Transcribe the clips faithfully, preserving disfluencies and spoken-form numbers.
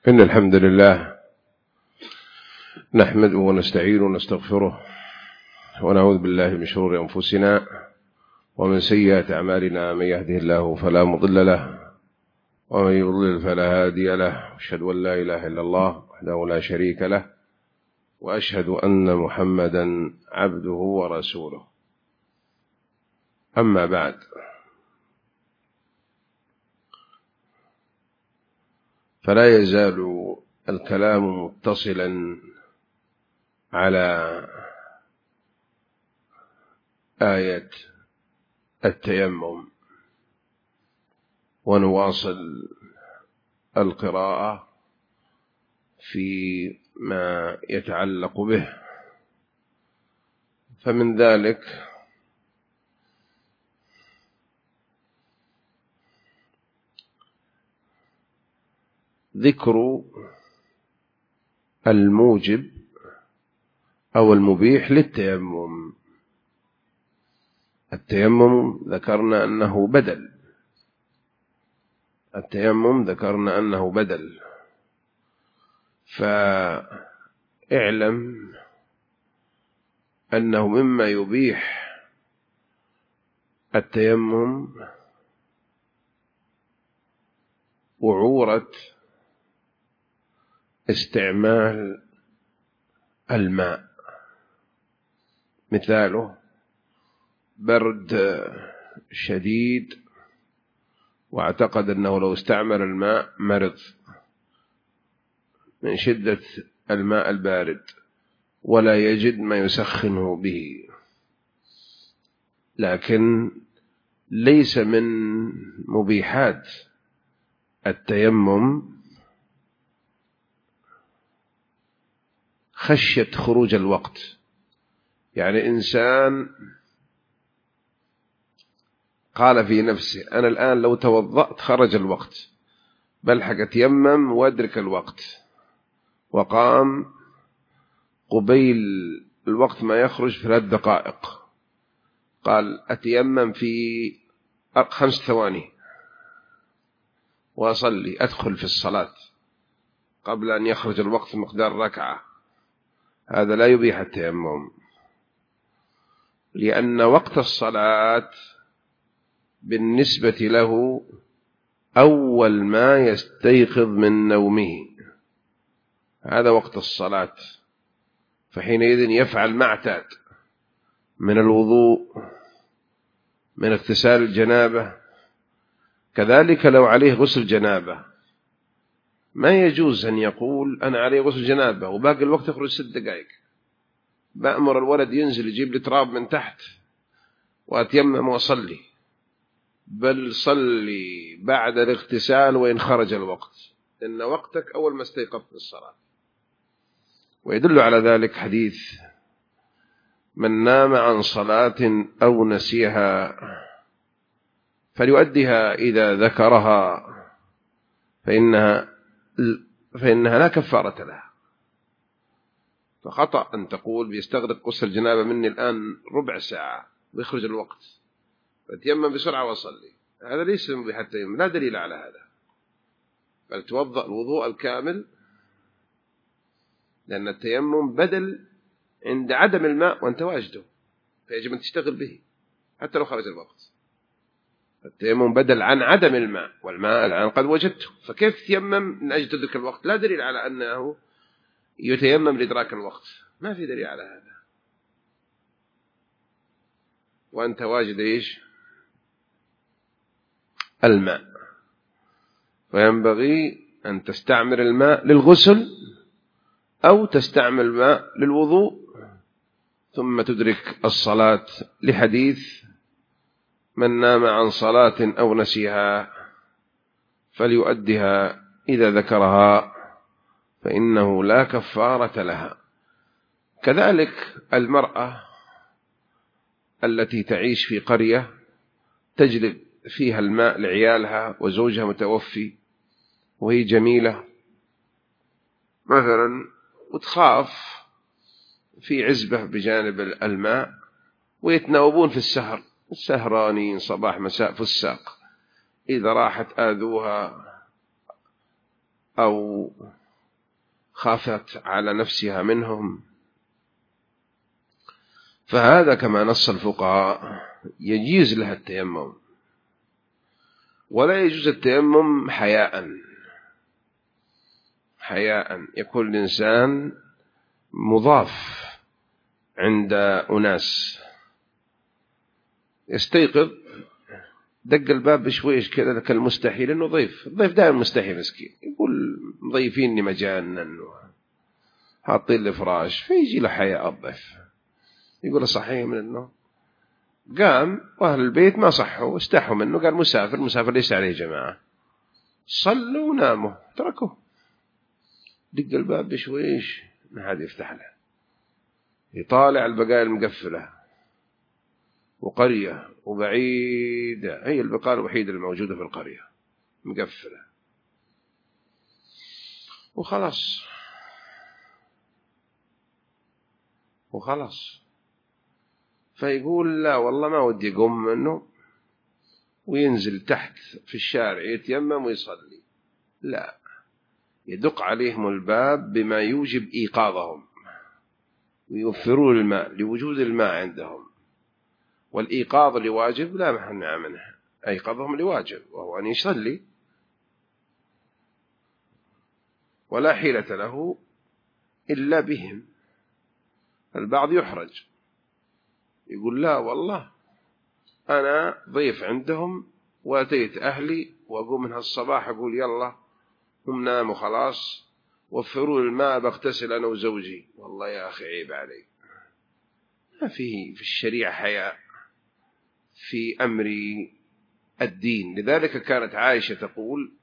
إن الحمد لله نحمده ونستعينه ونستغفره ونعوذ بالله من شرور أنفسنا ومن سيئات أعمالنا. من يهده الله فلا مضل له ومن يضلل فلا هادي له. أشهد أن لا إله إلا الله وحده لا شريك له وأشهد أن محمدا عبده ورسوله. أما بعد، فلا يزال الكلام متصلا على آية التيمم، ونواصل القراءة فيما يتعلق به. فمن ذلك ذكر الموجب أو المبيح للتيمم. التيمم ذكرنا أنه بدل التيمم ذكرنا أنه بدل فاعلم أنه مما يبيح التيمم وعورة استعمال الماء. مثاله برد شديد واعتقد أنه لو استعمل الماء مرض من شدة الماء البارد ولا يجد ما يسخنه به، لكن ليس من مبيحات التيمم خشية خروج الوقت. يعني إنسان قال في نفسه أنا الآن لو توضأت خرج الوقت، بل حق أتيمم وأدرك الوقت، وقام قبيل الوقت ما يخرج ثلاث دقائق، قال أتيمم في خمس ثواني وأصلي أدخل في الصلاة قبل أن يخرج الوقت مقدار ركعة. هذا لا يبيح التيمم، لأن وقت الصلاة بالنسبة له أول ما يستيقظ من نومه، هذا وقت الصلاة، فحينئذ يفعل ما اعتاد من الوضوء، من اغتسال الجنابة. كذلك لو عليه غسل جنابة ما يجوز أن يقول أنا عليه غسل جنابة وباقي الوقت يخرج ست دقائق، بأمر الولد ينزل يجيب لي تراب من تحت وأتيمم وأصلي، بل صلي بعد الاغتسال وإن خرج الوقت، إن وقتك أول ما استيقظت للصلاة. ويدل على ذلك حديث من نام عن صلاة أو نسيها فليؤدها إذا ذكرها فإنها, فإنها لا كفارة لها. فخطأ أن تقول بيستغرق غسل الجنابة مني الآن ربع ساعة ويخرج الوقت فتيمم بسرعة وصلي، هذا ليس مبيح التيمم، لا دليل على هذا، بل توضأ الوضوء الكامل، لأن التيمم بدل عند عدم الماء وأنت واجده، فيجب أن تشتغل به حتى لو خرج الوقت. التيمم بدل عن عدم الماء، والماء الآن قد وجدته، فكيف تيمم من أجل تدرك الوقت؟ لا دليل على أنه يتيمم لإدراك الوقت، ما في دليل على هذا، وأنت واجد إيش؟ الماء. وينبغي أن تستعمل الماء للغسل أو تستعمل الماء للوضوء ثم تدرك الصلاة، لحديث من نام عن صلاة أو نسيها فليؤدها إذا ذكرها فإنه لا كفارة لها. كذلك المرأة التي تعيش في قرية تجلب فيها الماء لعيالها وزوجها متوفي وهي جميلة مثلا، وتخاف في عزبة بجانب الماء ويتناوبون في السهر، السهرانين صباح مساء فساق، إذا راحت آذوها أو خافت على نفسها منهم، فهذا كما نص الفقهاء يجيز لها التيمم، ولا يجوز التيمم حياء حياء يكون الإنسان مضاف عند أناس، يستيقظ دق الباب بشويش كذا كالمستحيل، إنه ضيف الضيف دائما مستحيل مسكين، يقول مضيفيني مجانا حاطين لي فراش، فيجي له حياء الضيف، يقول صحيح من النوم، قام وأهل البيت ما صحوا استحوا منه، قال مسافر مسافر ليس عليه جماعة، صلوا وناموا تركوه، دق الباب بشويش ما حد يفتح له، يطالع البقايا المقفلة، وقرية وبعيدة هي البقايا الوحيدة الموجودة في القرية مقفلة، وخلاص وخلاص فيقول لا والله ما ودي يقوم منه وينزل تحت في الشارع يتيمم ويصلي، لا، يدق عليهم الباب بما يوجب إيقاظهم ويوفرون الماء لوجود الماء عندهم، والإيقاظ لواجب لا محنع منه، أيقظهم لواجب وهو أن يصلي، ولا حيلة له إلا بهم. البعض يحرج يقول لا والله أنا ضيف عندهم وأتيت أهلي وأقوم من هالصباح أقول يلا هم ناموا خلاص وفروا الماء بغتسل أنا وزوجي، والله يا أخي عيب علي، ما فيه في الشريعة حياء في أمر الدين. لذلك كانت عائشة تقول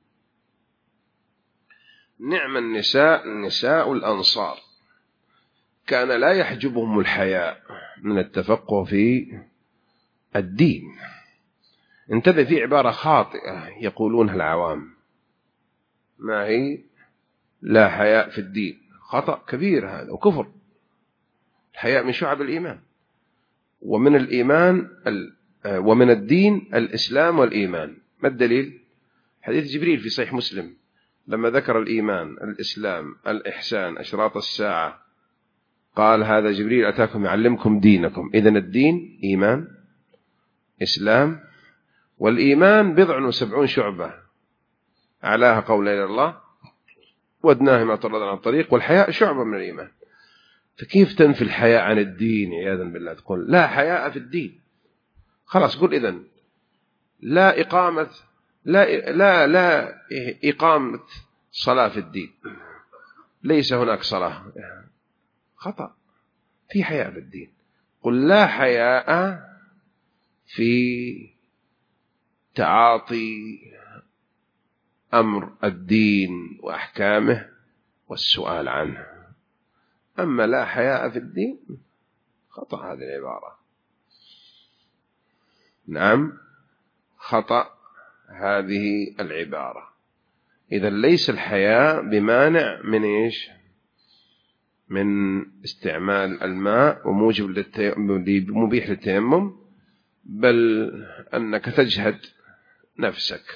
نعم النساء نساء الأنصار كان لا يحجبهم الحياء من التفقه في الدين. انتبه، في عبارة خاطئة يقولونها العوام، ما هي لا حياء في الدين، خطأ كبير هذا وكفر. الحياء من شعب الإيمان، ومن الإيمان ومن الدين الإسلام والإيمان. ما الدليل؟ حديث جبريل في صحيح مسلم لما ذكر الإيمان الإسلام الإحسان أشراط الساعة، قال هذا جبريل أتاكم يعلمكم دينكم. إذن الدين إيمان إسلام، والإيمان بضع وسبعون شعبة، أعلاها قول لا إله إلا الله وأدناها ما طرد عن الطريق، والحياء شعبة من الإيمان. فكيف تنفي الحياء عن الدين عياذا بالله؟ تقول لا حياء في الدين، خلاص قل إذن لا إقامة لا لا لا إقامة صلاة في الدين، ليس هناك صلاة، خطأ، في حياء في الدين. قل لا حياء في تعاطي أمر الدين وأحكامه والسؤال عنه، أما لا حياء في الدين خطأ هذه العبارة، نعم خطأ هذه العبارة. إذا ليس الحياء بمانع من إيش؟ من استعمال الماء وموجب للمبيح للتيمم، بل أنك تجهد نفسك.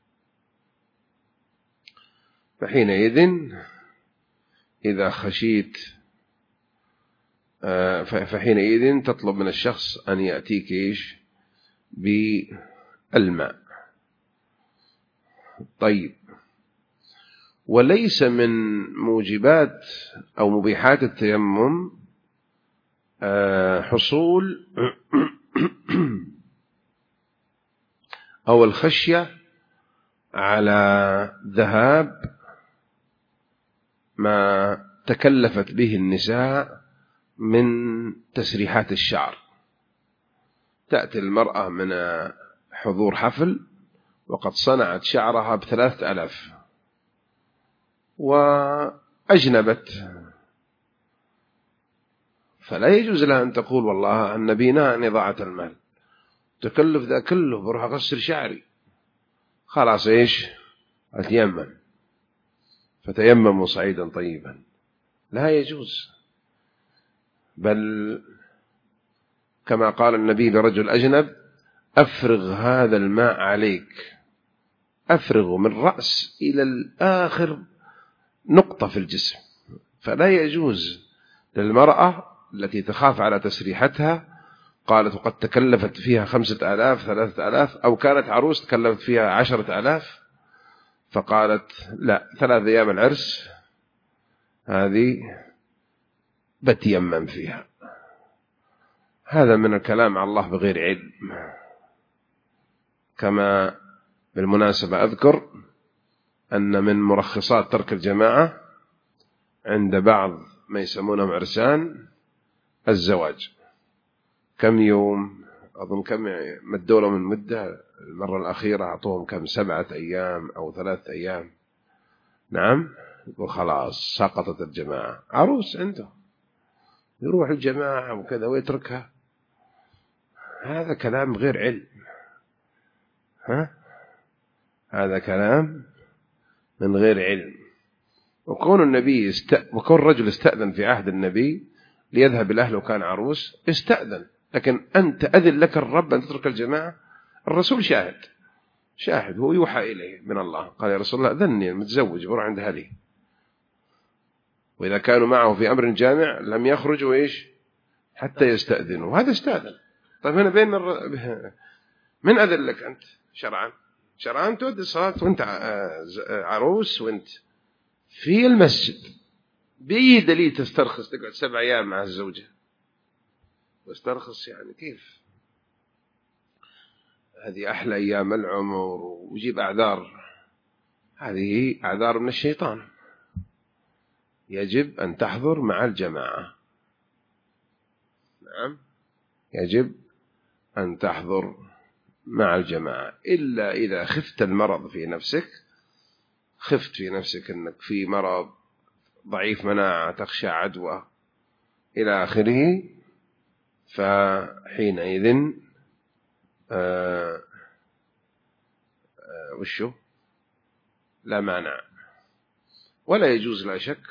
فحينئذ إذا خشيت فحينئذ تطلب من الشخص أن يأتيك إيش؟ بالماء. طيب، وليس من موجبات أو مبيحات التيمم حصول أو الخشية على ذهاب ما تكلفت به النساء من تسريحات الشعر. تأتي المرأة من حضور حفل وقد صنعت شعرها بثلاثة ألاف وأجنبت، فلا يجوز لها أن تقول والله النبي نهى عن إضاعة المال، تكلف ذا كله بروح أقصر شعري، خلاص إيش أتيمم، فتيمموا صعيدا طيبا، لا يجوز. بل كما قال النبي لرجل أجنب أفرغ هذا الماء عليك، أفرغ من رأس إلى الآخر نقطة في الجسم. فلا يجوز للمرأة التي تخاف على تسريحتها، قالت وقد تكلفت فيها خمسة آلاف ثلاثة آلاف، أو كانت عروس تكلفت فيها عشرة آلاف، فقالت لا، ثلاث أيام العرس هذه بتيمم فيها. هذا من الكلام على الله بغير علم. كما بالمناسبة أذكر أن من مرخصات ترك الجماعة عند بعض ما يسمونهم عرسان الزواج. كم يوم أظن كم مدوا له من مدة، المرة الأخيرة أعطوهم كم سبعة أيام أو ثلاثة أيام. نعم، وخلاص سقطت الجماعة. عروس عنده يروح الجماعة وكذا ويتركها. هذا كلام غير علم. ها؟ هذا كلام من غير علم. وكون النبي است... وكون رجل استأذن في عهد النبي ليذهب الأهل وكان عروس استأذن، لكن أنت أذن لك الرب أن تترك الجماعة؟ الرسول شاهد شاهد هو يوحى إليه من الله، قال يا رسول الله أذنني متزوج بروح عند أهلي. وإذا كانوا معه في أمر جامع لم يخرجوا إيش حتى يستأذنوا. هذا استأذن. طيب هنا بين الر... من أذن لك أنت شرعا؟ شرعا تؤدي الصلاة وأنت عروس وأنت في المسجد. بأي دليل تسترخص تقعد سبع أيام مع الزوجة؟ واسترخص يعني كيف؟ هذه أحلى أيام العمر، ويجيب أعذار. هذه أعذار من الشيطان. يجب أن تحضر مع الجماعة. نعم، يجب أن تحضر مع الجماعة، إلا إذا خفت المرض في نفسك، خفت في نفسك أنك في مرض ضعيف مناعة تخشى عدوى إلى آخره، فحينئذ آه آه وشو لا مانع. ولا يجوز لا شك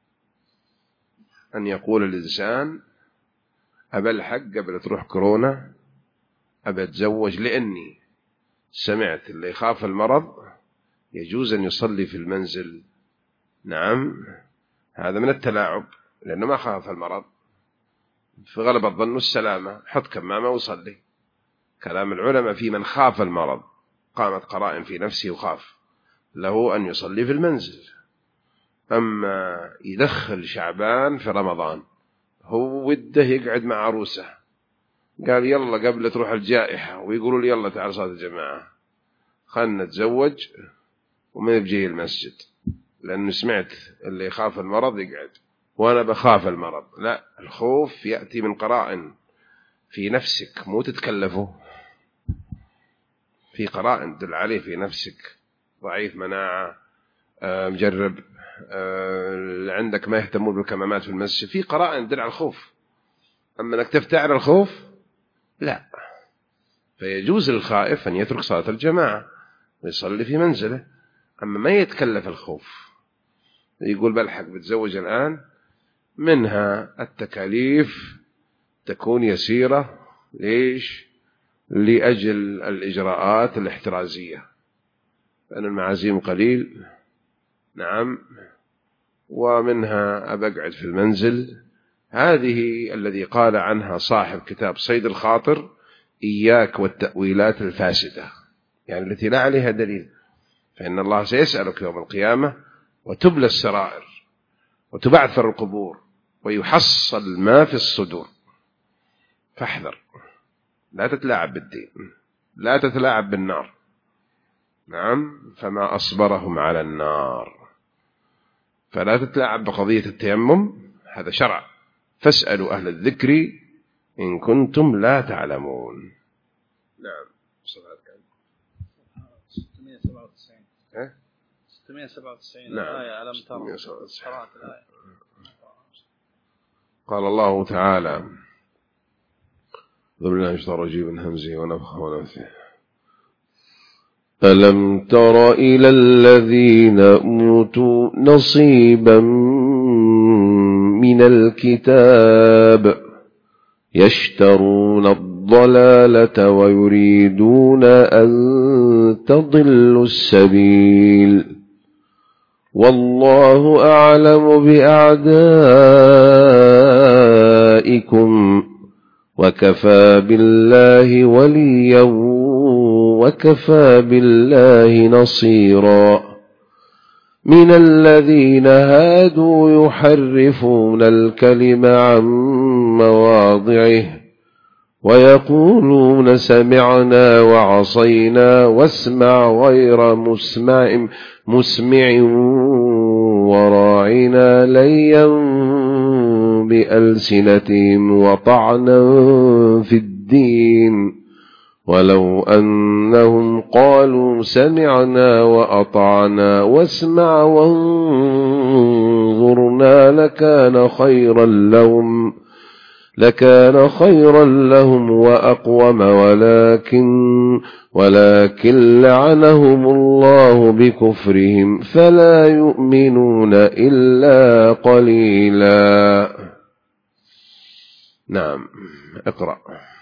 أن يقول الإنسان أبى الحق قبل تروح كورونا، أبى أتزوج لأني سمعت اللي يخاف المرض يجوز أن يصلي في المنزل. نعم، هذا من التلاعب، لأنه ما خاف المرض، في غلب الظن السلامة، حط كمامة وصلي. كلام العلماء في من خاف المرض، قامت قرائن في نفسه وخاف، له أن يصلي في المنزل. أما يدخل شعبان في رمضان هو وده يقعد مع عروسه، قال يلا قبل تروح الجائحة، ويقولوا لي يلا تعال صلاة الجماعة، خلنا نتزوج وما يبجي المسجد لأنه سمعت اللي يخاف المرض يقعد وأنا بخاف المرض. لا، الخوف يأتي من قرائن في نفسك، مو تتكلفه، في قرائن تدل عليه في نفسك، ضعيف مناعة، مجرب، عندك ما يهتمون بالكمامات في المسجد، في قرائن تدل على الخوف. أما أنك تفتعل الخوف لا. فيجوز للخائف أن يترك صلاة الجماعة ويصلي في منزله. أما ما يتكلف الخوف، يقول بلحق بتزوج الآن، منها التكاليف تكون يسيرة. ليش؟ لأجل الإجراءات الاحترازية، لأن المعازيم قليل. نعم، ومنها أبقعد في المنزل. هذه الذي قال عنها صاحب كتاب صيد الخاطر إياك والتأويلات الفاسدة، يعني التي لا عليها دليل، فإن الله سيسألك يوم القيامة وتبلى السرائر وتبعثر القبور ويحصل ما في الصدور. فاحذر، لا تتلاعب بالدين، لا تتلاعب بالنار. نعم، فما أصبرهم على النار. فلا تتلاعب بقضية التيمم، هذا شرع. فاسألوا أهل الذكر إن كنتم لا تعلمون. نعم، صفحة كم؟ ستمائة وسبعة وتسعين. ها؟ ستمائة وسبعة وتسعين. نعم، آية ألم ترى. قرأت الآية. قال الله تعالى: أعوذ بالله من الشيطان الرجيم من همزه ونفخه ونفثه. ألم تر إلى الذين أوتوا نصيبا من الكتاب يشترون الضلالة ويريدون أن تضلوا السبيل والله أعلم بأعدائكم وكفى بالله وليا وكفى بالله نصيرا من الذين هادوا يحرفون الكلم عن مواضعه ويقولون سمعنا وعصينا واسمع غير مسمع مسمع وراعنا ليا بألسنتهم وطعنا في الدين ولو أنهم قالوا سمعنا وأطعنا واسمع وانظرنا لكان خيرا لهم لكان خيرا لهم وأقوم ولكن ولكن لعنهم الله بكفرهم فلا يؤمنون إلا قليلا. نعم اقرأ.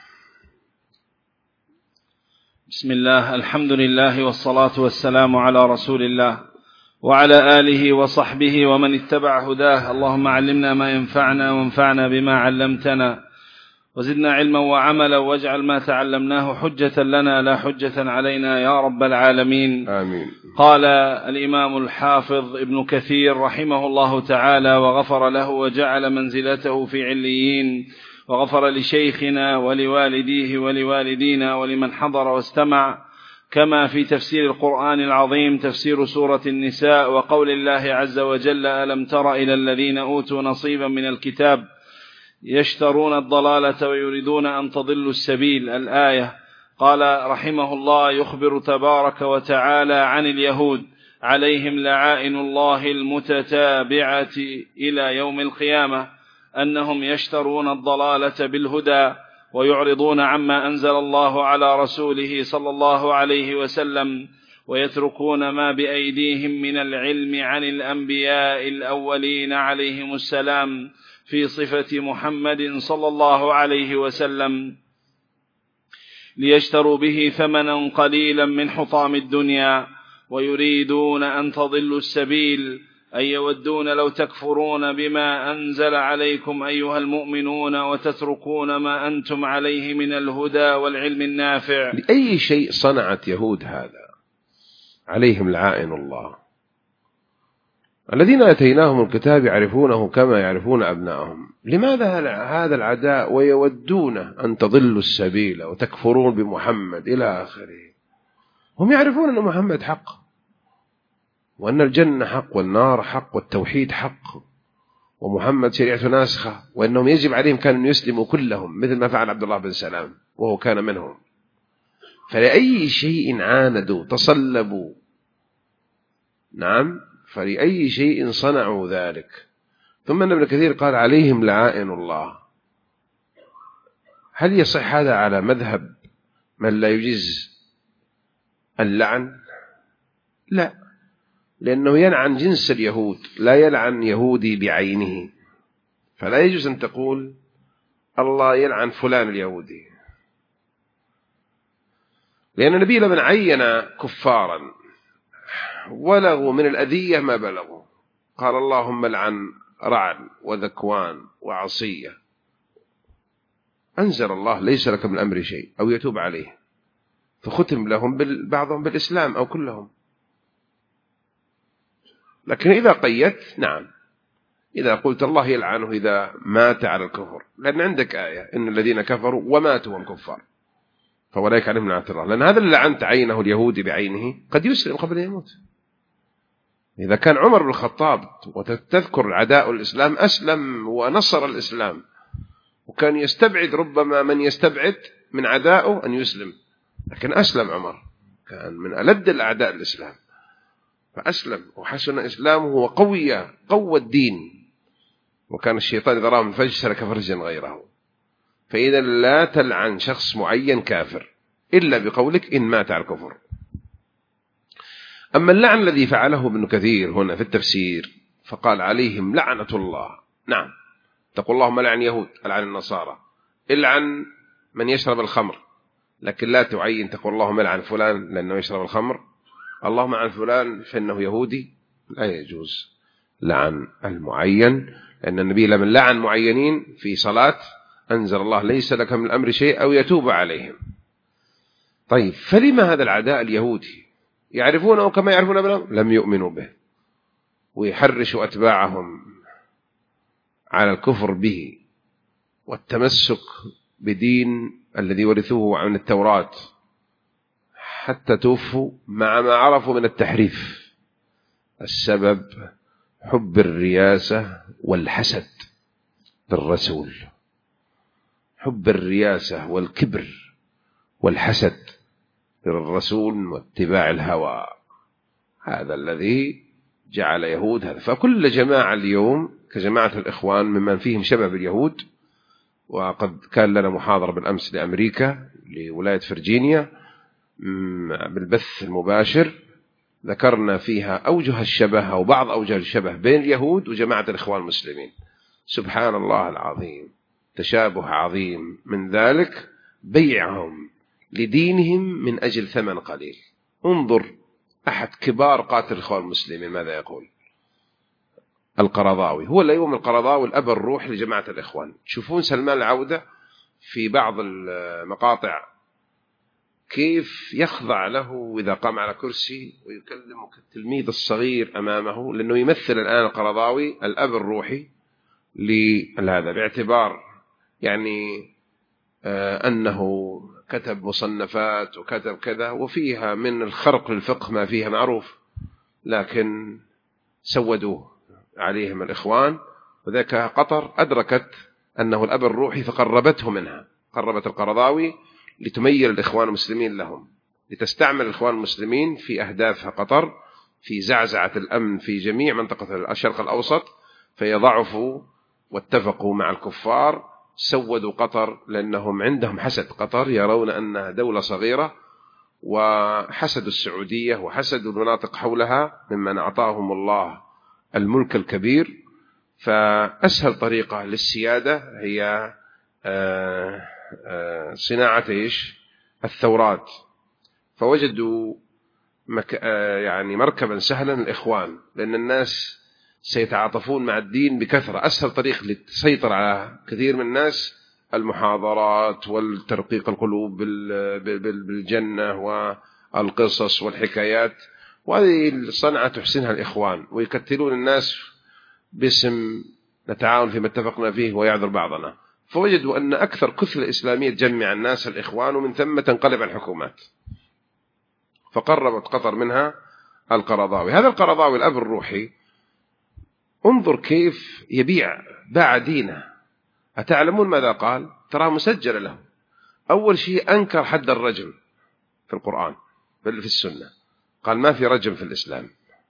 بسم الله، الحمد لله والصلاة والسلام على رسول الله وعلى آله وصحبه ومن اتبع هداه. اللهم علمنا ما ينفعنا وانفعنا بما علمتنا وزدنا علما وعملا واجعل ما تعلمناه حجة لنا لا حجة علينا يا رب العالمين. آمين. قال الإمام الحافظ ابن كثير رحمه الله تعالى وغفر له وجعل منزلته في عليين، وغفر لشيخنا ولوالديه ولوالدينا ولمن حضر واستمع، كما في تفسير القرآن العظيم تفسير سورة النساء وقول الله عز وجل: ألم تر إلى الذين أوتوا نصيبا من الكتاب يشترون الضلالة ويريدون أن تضلوا السبيل، الآية. قال رحمه الله: يخبر تبارك وتعالى عن اليهود عليهم لعائن الله المتتابعة إلى يوم القيامة أنهم يشترون الضلالة بالهدى ويعرضون عما أنزل الله على رسوله صلى الله عليه وسلم، ويتركون ما بأيديهم من العلم عن الأنبياء الأولين عليهم السلام في صفة محمد صلى الله عليه وسلم، ليشتروا به ثمنا قليلا من حطام الدنيا، ويريدون أن تضلوا السبيل، أي يودون لو تكفرون بما أنزل عليكم أيها المؤمنون وتتركون ما أنتم عليه من الهدى والعلم النافع. لأي شيء صنعت يهود هذا؟ عليهم لعائن الله. الذين أتيناهم الكتاب يعرفونه كما يعرفون أبنائهم. لماذا هذا العداء؟ ويودون أن تضلوا السبيل وتكفرون بمحمد إلى آخره. هم يعرفون أن محمد حق، وأن الجنة حق والنار حق والتوحيد حق ومحمد شريعة ناسخة، وأنهم يجب عليهم كانوا يسلموا كلهم مثل ما فعل عبد الله بن سلام وهو كان منهم. فلأي شيء عاندوا تصلبوا، نعم، فلأي شيء صنعوا ذلك. ثم ابن كثير قال عليهم لعائن الله. هل يصح هذا على مذهب من لا يجيز اللعن؟ لا، لأنه يلعن جنس اليهود، لا يلعن يهودي بعينه. فلا يجوز أن تقول الله يلعن فلان اليهودي، لأن النبي لما عين كفارا ولغوا من الأذية ما بلغوا، قال اللهم لعن رعل وذكوان وعصية، أنزل الله ليس لك من الأمر شيء أو يتوب عليه، فختم لهم بعضهم بالإسلام أو كلهم. لكن إذا قيدت، نعم، إذا قلت الله يلعنه إذا مات على الكفر، لأن عندك آية إن الذين كفروا وماتوا هم كفار فأولئك عليهم لعنة الله، لأن هذا اللي لعنت عينه اليهودي بعينه قد يسلم قبل أن يموت. إذا كان عمر بن الخطاب وتذكر عداء الإسلام أسلم ونصر الإسلام، وكان يستبعد ربما من يستبعد من عدائه أن يسلم، لكن أسلم عمر، كان من ألد الأعداء الإسلام فأسلم وحسن إسلامه وقوي قوى الدين، وكان الشيطان إذا راه فج سلك فرجا غيره. فإذا لا تلعن شخص معين كافر إلا بقولك إن مات على الكفر. أما اللعن الذي فعله ابن كثير هنا في التفسير فقال عليهم لعنة الله، نعم، تقول اللهم لعن يهود، لعن النصارى، العن من يشرب الخمر، لكن لا تعين تقول اللهم لعن فلان لأنه يشرب الخمر، اللهم عن فلان فإنه يهودي، لا يجوز لعن المعين، لأن النبي لمن لعن معينين في صلاة أنزل الله ليس لك من الأمر شيء أو يتوب عليهم. طيب فلما هذا العداء اليهودي يعرفونه كما يعرفون ابنهم لم يؤمنوا به، ويحرشوا أتباعهم على الكفر به والتمسك بدين الذي ورثوه عن التوراة حتى توفوا مع ما عرفوا من التحريف. السبب حب الرياسة والحسد بالرسول، حب الرياسة والكبر والحسد بالرسول واتباع الهوى، هذا الذي جعل يهود هذا. فكل جماعة اليوم كجماعة الإخوان ممن فيهم شبه باليهود، وقد كان لنا محاضرة بالأمس لأمريكا لولاية فرجينيا بالبث المباشر ذكرنا فيها أوجه الشبه أو بعض أوجه الشبه بين اليهود وجماعة الإخوان المسلمين. سبحان الله العظيم، تشابه عظيم، من ذلك بيعهم لدينهم من أجل ثمن قليل. انظر أحد كبار قاتل الإخوان المسلمين ماذا يقول، القرضاوي، هو اليوم القرضاوي الأب الروح لجماعة الإخوان. تشوفون سلمان العودة في بعض المقاطع كيف يخضع له إذا قام على كرسي ويكلم التلميذ الصغير أمامه، لأنه يمثل الآن القرضاوي الأب الروحي لهذا، باعتبار يعني آه أنه كتب مصنفات وكتب كذا وفيها من الخرق للفقه ما فيها معروف، لكن سودوه عليهم الإخوان، وذاك قطر أدركت أنه الأب الروحي فقربته منها، قربت القرضاوي لتميل الإخوان المسلمين لهم، لتستعمل الإخوان المسلمين في أهدافها قطر في زعزعة الأمن في جميع منطقة الشرق الأوسط، فيضعفوا واتفقوا مع الكفار، سودوا قطر لأنهم عندهم حسد قطر، يرون أنها دولة صغيرة، وحسدوا السعودية وحسدوا المناطق حولها ممن أعطاهم الله الملك الكبير. فأسهل طريقة للسيادة هي آه آه صناعة إيش؟ الثورات. فوجدوا مك... آه يعني مركبا سهلا الإخوان، لأن الناس سيتعاطفون مع الدين بكثرة. أسهل طريق للسيطرة على كثير من الناس المحاضرات والترقيق القلوب بالجنة والقصص والحكايات، وهذه صنعة تحسنها الإخوان، ويكتلون الناس باسم نتعاون فيما اتفقنا فيه ويعذر بعضنا. فوجدوا أن أكثر كثلة إسلامية تجمع الناس الإخوان، ومن ثم تنقلب الحكومات، فقربت قطر منها القرضاوي. هذا القرضاوي الأب الروحي انظر كيف يبيع باع دينه. أتعلمون ماذا قال؟ ترى مسجل له. أول شيء أنكر حد الرجم في القرآن بل في السنة، قال ما في رجم في الإسلام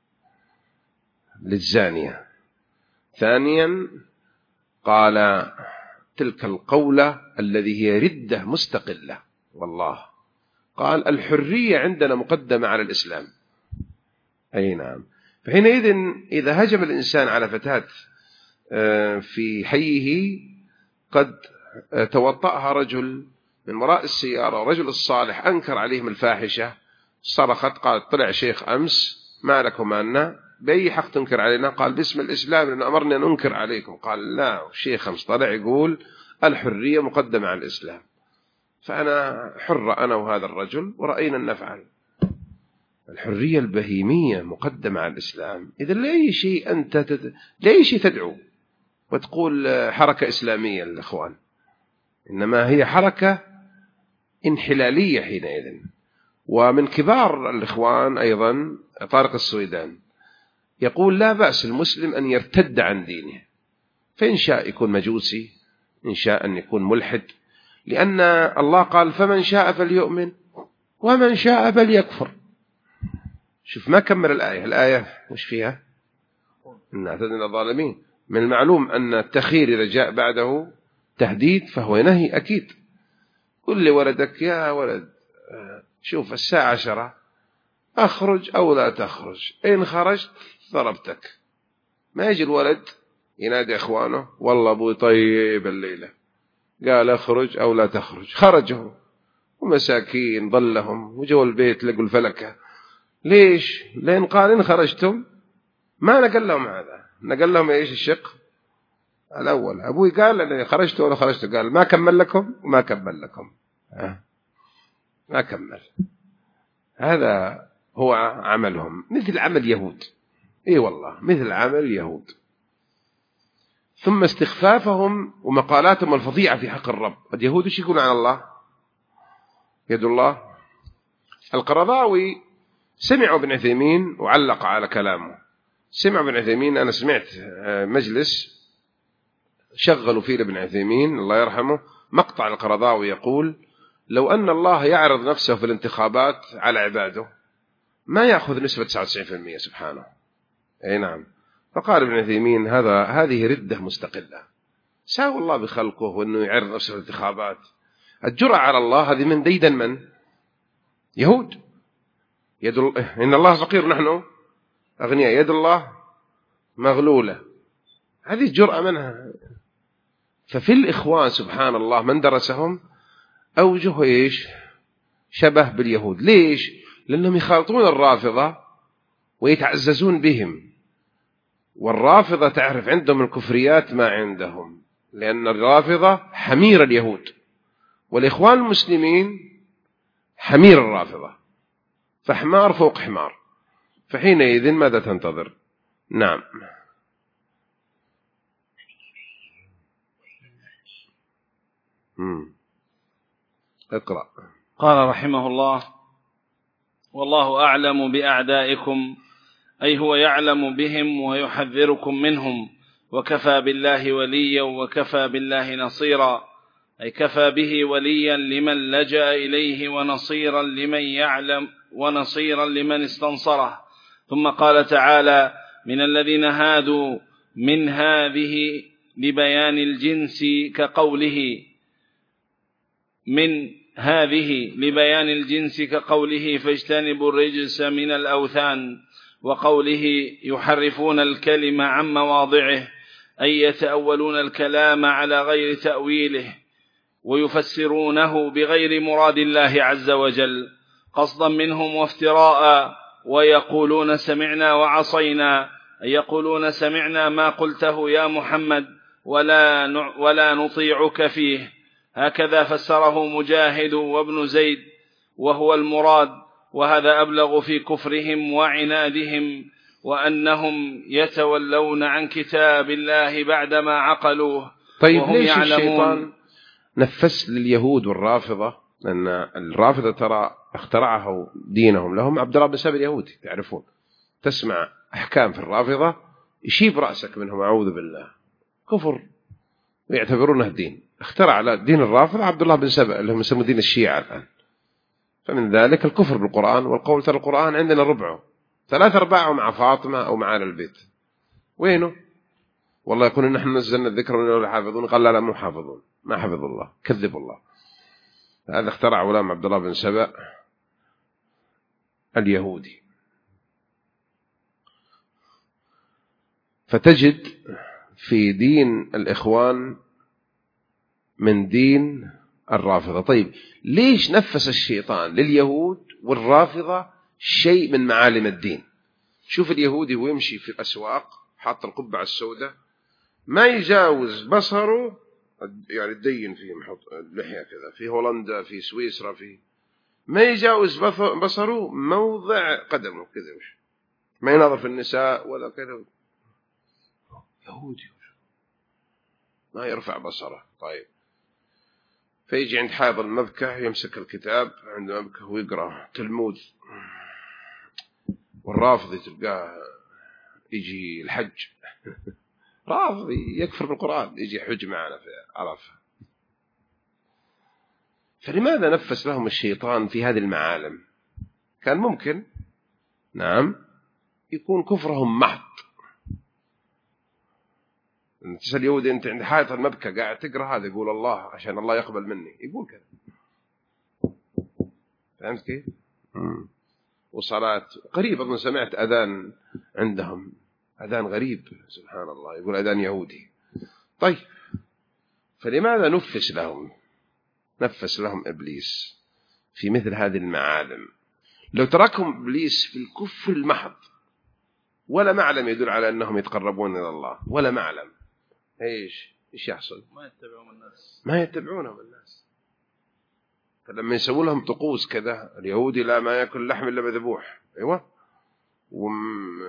للزانية. ثانيا قال تلك القولة الذي هي ردة مستقلة، والله قال الحرية عندنا مقدمة على الإسلام. أي نعم. فحينئذ إذا هجم الإنسان على فتاة في حيه قد توطأها رجل من وراء السيارة، رجل الصالح أنكر عليهم الفاحشة، صرخت قالت طلع شيخ أمس ما لكم أن بأي حق تنكر علينا؟ قال باسم الإسلام لأنه أمرنا ننكر عليكم. قال لا، الشيخ أمس طلع يقول الحرية مقدمة على الإسلام، فأنا حر أنا وهذا الرجل ورأينا أن نفعل. الحرية البهيمية مقدمة على الإسلام. إذا لأي شيء أنت تد... لأي شيء تدعو وتقول حركة إسلامية للإخوان، إنما هي حركة انحلالية حينئذ. ومن كبار الإخوان أيضا طارق السويدان يقول لا بأس المسلم أن يرتد عن دينه، فإن شاء يكون مجوسي، إن شاء أن يكون ملحد، لأن الله قال فمن شاء فليؤمن ومن شاء فليكفر. شوف ما كمل الآية، الآية وش فيها؟ إن اعتدنا الظالمين. من المعلوم أن التخيير إذا جاء بعده تهديد فهو نهي أكيد. قل لولدك يا ولد شوف الساعة عشرة أخرج أو لا تخرج، إن خرجت ضربتك. ما يجي الولد ينادي أخوانه والله أبوي طيب الليلة قال أخرج أو لا تخرج، خرجه ومساكين ضلهم وجوا البيت لقوا الفلكة. ليش؟ لأن قال إن خرجتم ما نقل لهم هذا، نقل لهم إيش الشق الأول. أبوي قال أنا خرجت ولا خرجت، قال ما كمل لكم وما كمل لكم، ما كمل. هذا هو عملهم، مثل عمل يهود. إيه والله مثل عمل يهود. ثم استخفافهم ومقالاتهم الفظيعة في حق الرب. اليهود ايش يقولون عن الله؟ يد الله. القرضاوي سمعوا ابن عثيمين وعلق على كلامه. سمع ابن عثيمين، أنا سمعت مجلس شغلوا فيه لابن عثيمين الله يرحمه مقطع القرضاوي يقول لو أن الله يعرض نفسه في الانتخابات على عباده ما يأخذ نسبة تسعة وتسعين بالمئة سبحانه. أي نعم. فقال ابن عثيمين هذا هذه ردة مستقلة، ساوى الله بخلقه وأنه يعرض نفسه في الانتخابات. الجرأة على الله هذه من ديدا من؟ يهود. يد إن الله فقير نحن أغنياء، يد الله مغلولة، هذه جرأة منها. ففي الإخوان سبحان الله من درسهم أوجه إيش شبه باليهود. ليش؟ لأنهم يخالطون الرافضة ويتعززون بهم، والرافضة تعرف عندهم الكفريات ما عندهم، لأن الرافضة حمير اليهود والإخوان المسلمين حمير الرافضة، فحمار فوق حمار. فحينئذ ماذا تنتظر؟ نعم. مم. اقرأ. قال رحمه الله: والله أعلم بأعدائكم، أي هو يعلم بهم ويحذركم منهم، وكفى بالله وليا وكفى بالله نصيرا، أي كفى به وليا لمن لجأ إليه ونصيرا لمن يعلم ونصيرا لمن استنصره. ثم قال تعالى: من الذين هادوا من هذه لبيان الجنس كقوله من هذه لبيان الجنس كقوله فاجتنبوا الرجس من الأوثان، وقوله يحرفون الكلم عن مواضعه، أي يتأولون الكلام على غير تأويله ويفسرونه بغير مراد الله عز وجل قصدا منهم وافتراء، ويقولون سمعنا وعصينا، أي يقولون سمعنا ما قلته يا محمد ولا ولا نطيعك فيه. هكذا فسره مجاهد وابن زيد وهو المراد، وهذا أبلغ في كفرهم وعنادهم، وأنهم يتولون عن كتاب الله بعدما عقلوه. طيب وهم ليش يعلمون الشيطان نفس لليهود والرافضة؟ لأن الرافضة ترى اخترعه دينهم لهم عبد الله بن سبأ اليهودي، تعرفون، تسمع أحكام في الرافضة يشيب رأسك منهم، أعوذ بالله، كفر ويعتبرونه دين. اخترع على دين الرافضة عبد الله بن سبأ اللي هم يسمون دين الشيعة الآن. فمن ذلك الكفر بالقرآن، والقول ترى القرآن عندنا ربعه، ثلاث أرباعه مع فاطمة أو مع آل البيت. وينه؟ والله يقول إن نحن نزلنا الذكر وإنا حافظون، قال لا لا مو حافظون، ما حفظ الله، كذب الله. هذا اخترع غلام عبد الله بن سبأ اليهودي. فتجد في دين الإخوان من دين الرافضة. طيب ليش نفس الشيطان لليهود والرافضة شيء من معالم الدين؟ شوف اليهودي ويمشي في الأسواق حاط القبعة السوداء ما يجاوز بصره، يعني الدين فيه محط لحية كذا، في هولندا في سويسرا في ما يجاوز بصره موضع قدمه كذا، مش ما ينظر في النساء ولا كذا. يهودي ما يرفع بصره. طيب فيجي عند حائط المذكى يمسك الكتاب عند المذكى ويقرأ تلمود. والرافضي تلقاه يجي الحج رافضي يكفر بالقرآن يجي حج معنا في عرفة. فلماذا نفس لهم الشيطان في هذه المعالم؟ كان ممكن نعم يكون كفرهم محض. تسأل يهودي أنت عند حائط المبكى قاعد تقرأ هذا، يقول الله عشان الله يقبل مني، يقول كذا. فهمت كيف؟ وصلاة قريب أظن سمعت أذان عندهم، أذان غريب سبحان الله، يقول أذان يهودي. طيب فلماذا نفس لهم؟ نفس لهم إبليس. في مثل هذه المعالم. لو تركهم إبليس في الكفر المحض ولا معلم يدل على أنهم يتقربون إلى الله، ولا معلم، إيش إيش يحصل؟ ما يتبعون الناس ما يتبعونهم الناس. فلما يسووا لهم طقوس كذا، اليهودي لا ما يأكل لحم إلا مذبوح، أيوة، وم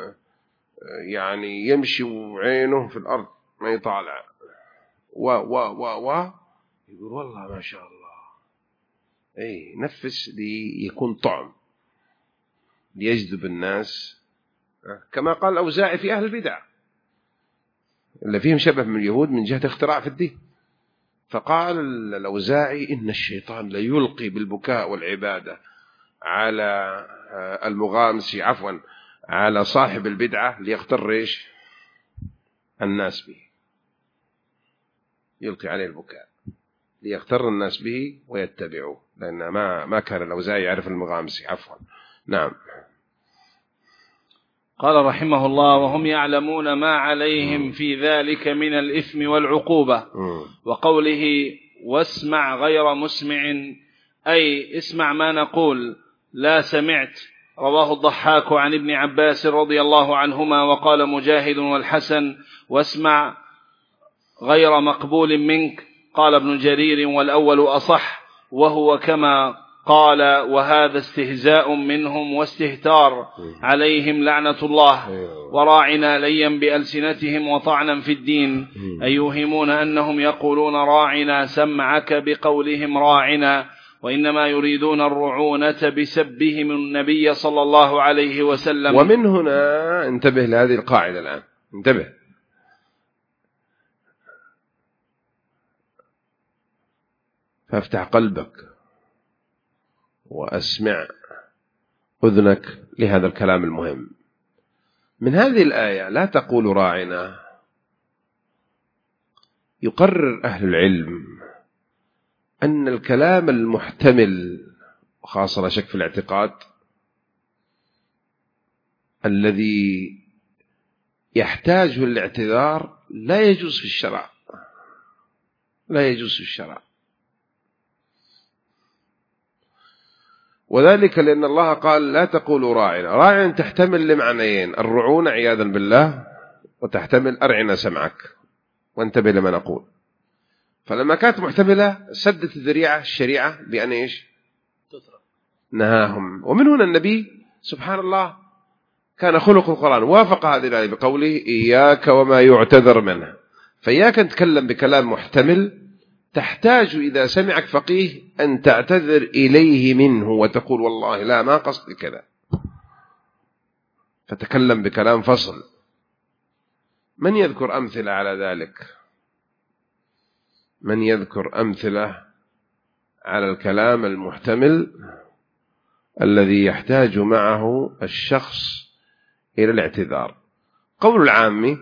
يعني يمشي وعينه في الأرض ما يطالع، و و و و يقول والله ما شاء الله، أي نفس ليكون طعم ليجذب الناس، كما قال الأوزاعي في أهل البدع اللي فيهم شبه من اليهود من جهة اختراع في الدين. فقال الأوزاعي إن الشيطان ليلقي بالبكاء والعبادة على المغامس عفوا على صاحب البدعة ليغتر إيش الناس به، يلقي عليه البكاء ليغتر الناس به ويتبعوه، لأن ما ما كان الأوزاعي يعرف المغامس عفوا. نعم. قال رحمه الله: وهم يعلمون ما عليهم في ذلك من الإثم والعقوبة. وقوله واسمع غير مسمع أي اسمع ما نقول لا سمعت. رواه الضحاك عن ابن عباس رضي الله عنهما. وقال مجاهد والحسن: واسمع غير مقبول منك. قال ابن جرير: والأول أصح، وهو كما قال: وهذا استهزاء منهم واستهتار عليهم لعنة الله. وراعنا ليا بألسنتهم وطعنا في الدين، أي يوهمون أنهم يقولون راعنا سمعك بقولهم راعنا، وإنما يريدون الرعونة بسبهم النبي صلى الله عليه وسلم. ومن هنا انتبه لهذه القاعدة الآن، انتبه، فافتح قلبك وأسمع أذنك لهذا الكلام المهم. من هذه الآية لا تقول راعنا، يقرر أهل العلم أن الكلام المحتمل، وخاصة لا شك في الاعتقاد، الذي يحتاج الاعتذار لا يجوز في الشرع، لا يجوز في الشرع. وذلك لأن الله قال لا تقولوا راعنا. راعنا تحتمل لمعنيين: الرعونة عياذا بالله، وتحتمل أرعنا سمعك وانتبه لما نقول. فلما كانت محتملة سدت الذريعة الشريعة بأن إيش نهاهم. ومن هنا النبي سبحان الله كان خلق القرآن، وافق هذه الآية بقوله إياك وما يعتذر منه. فإياك أن تتكلم بكلام محتمل تحتاج إذا سمعك فقيه أن تعتذر إليه منه وتقول والله لا ما قصدي كذا، فتكلم بكلام فصل. من يذكر أمثلة على ذلك؟ من يذكر أمثلة على الكلام المحتمل الذي يحتاج معه الشخص إلى الاعتذار؟ قول العامي: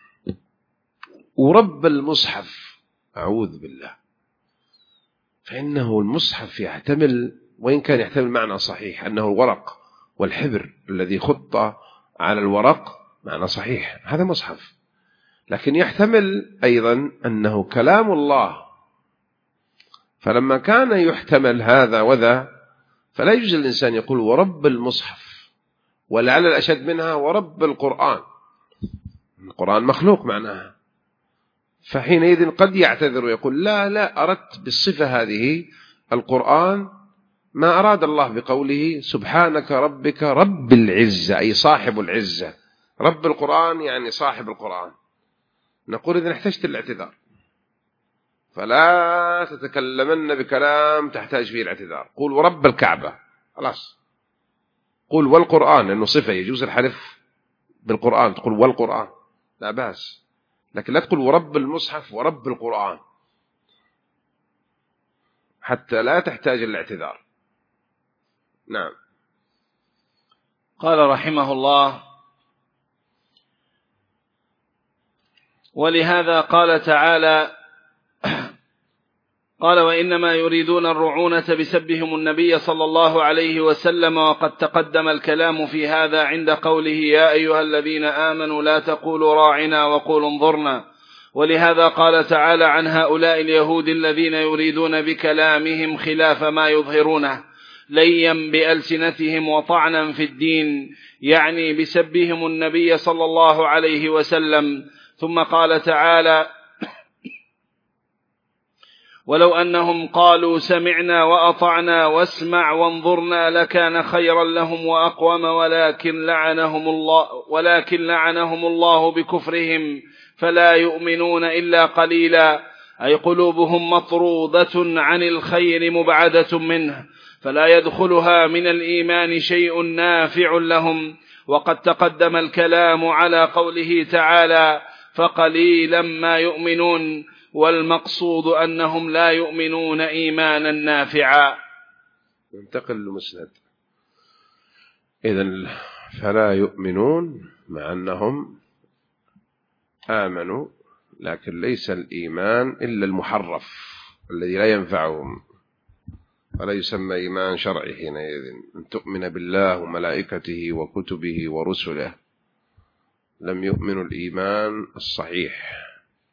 ورب المصحف، أعوذ بالله، فإنه المصحف يحتمل، وإن كان يحتمل معنى صحيح أنه الورق والحبر الذي خط على الورق، معنى صحيح هذا مصحف، لكن يحتمل أيضا أنه كلام الله. فلما كان يحتمل هذا وذا فلا يجوز الإنسان يقول ورب المصحف، ولعل الأشد منها ورب القرآن، القرآن مخلوق معناها. فحينئذ قد يعتذر ويقول لا لا أردت بالصفة هذه القرآن ما أراد الله بقوله سبحانك ربك رب العزة، أي صاحب العزة. رب القرآن يعني صاحب القرآن. نقول إذن احتجت الاعتذار، فلا تتكلمن بكلام تحتاج فيه الاعتذار. قول ورب الكعبة، خلاص. قول والقرآن لأنه صفة يجوز الحلف بالقرآن، تقول والقرآن لا بأس، لكن لا تقول ورب المصحف ورب القرآن، حتى لا تحتاج الاعتذار. نعم. قال رحمه الله: ولهذا قال تعالى قال وإنما يريدون الرعونة بسبهم النبي صلى الله عليه وسلم. وقد تقدم الكلام في هذا عند قوله يا أيها الذين آمنوا لا تقولوا راعنا وقولوا انظرنا. ولهذا قال تعالى عن هؤلاء اليهود الذين يريدون بكلامهم خلاف ما يظهرونه ليا بألسنتهم وطعنا في الدين، يعني بسبهم النبي صلى الله عليه وسلم. ثم قال تعالى: ولو أنهم قالوا سمعنا وأطعنا واسمع وانظرنا لكان خيرا لهم وأقوم ولكن لعنهم الله ولكن لعنهم الله بكفرهم فلا يؤمنون إلا قليلا، أي قلوبهم مطرودة عن الخير مبعدة منه، فلا يدخلها من الإيمان شيء نافع لهم. وقد تقدم الكلام على قوله تعالى: فقليلا ما يؤمنون، والمقصود أنهم لا يؤمنون إيمانا نافعا. ننتقل للمسند. إذن فلا يؤمنون مع أنهم آمنوا، لكن ليس الإيمان إلا المحرف الذي لا ينفعهم، ولا يسمى إيمان شرعي حينئذ. أن تؤمن بالله وملائكته وكتبه ورسله، لم يؤمنوا الإيمان الصحيح.